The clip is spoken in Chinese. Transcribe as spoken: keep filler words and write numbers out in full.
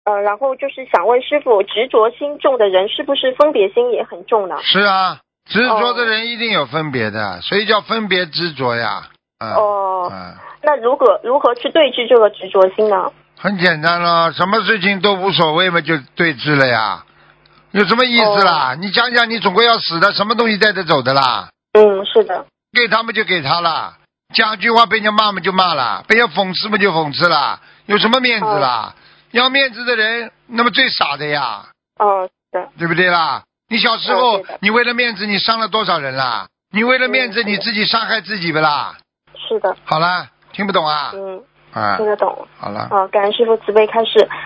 呃，然后就是想问师傅，执着心重的人是不是分别心也很重呢？ 是啊，执着的人一定有分别的，所以叫分别执着呀。嗯、 哦、 嗯， 那如何如何去对治这个执着心呢？ 很简单了，什么事情都无所谓嘛，就对治了呀。有什么意思啦？你想想，你总归要死的，什么东西带得走的啦？ 嗯，是的。 给他们就给他了，讲句话被人家骂嘛就骂了，被人家讽刺嘛就讽刺了，有什么面子啦？要面子的人，那么最傻的呀。 哦，是的。 对不对啦？你小时候， 哦、 你为了面子，你伤了多少人啦？你为了面子， 嗯、 你自己伤害自己不啦？ 是的。 好了，听不懂啊？ 嗯， 啊， 听得懂。 好了。 啊，感恩师傅慈悲开示。